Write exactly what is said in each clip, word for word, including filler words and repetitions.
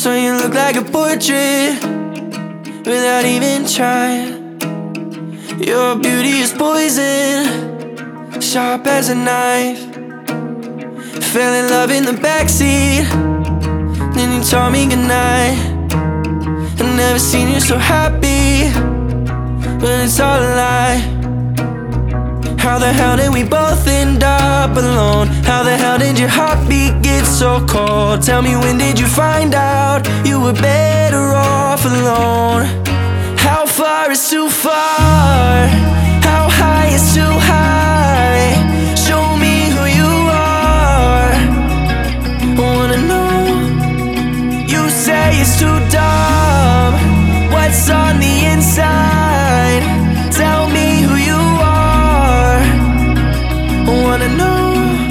So you look like a portrait without even trying. Your beauty is poison, sharp as a knife. Fell in love in the backseat, then you told me goodnight. I've never seen you so happy, but it's all a lie. How the hell did we both end up alone? How the hell did your heartbeat get so cold? Tell me, when did you find out you were better off alone? How far is too far? How high is too high? Show me who you are. I wanna know. You say it's too dumb. What's on the inside? Tell me who you are. I wanna know.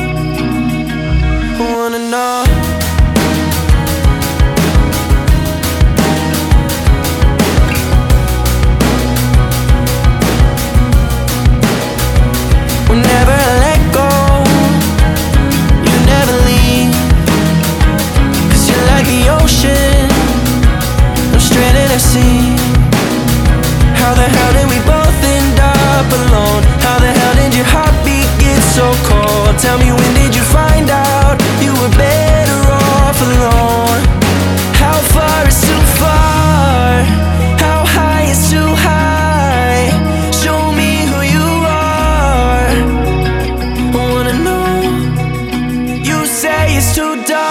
I wanna know. Whenever I let go, you never leave. Cause you're like the ocean, I'm stranded at sea. How the hell did we both end up alone? How the hell did your heartbeat get so cold? Tell me, when did you find out you were better off alone? How far is too far? How high is too high? Show me who you are. I wanna know. You say it's too dark.